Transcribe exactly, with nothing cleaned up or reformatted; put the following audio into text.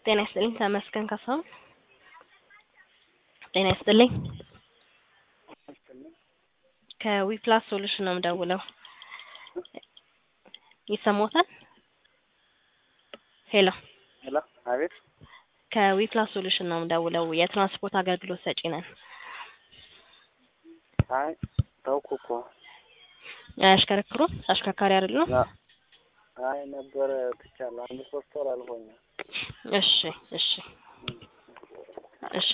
ጤና ይስጥልኝ ተመስገን ካሳው ጤና ይስጥልኝ ከዊፕላስ ሶሉሽን ነው የምደውለው ይሰማዎታል ሄሎ ሄሎ አቤት ከዊፕላስ ሶሉሽን ነው የምደውለው የትራንስፖርት አገልግሎት ሰጪ ነን አይ ተውኩ አሽከረክሩ አሽከርካሪ አይደለም አይ ነበር ትቻለሁ አንድ ሶስት ወር አልሆነ እሺ እሺ እሺ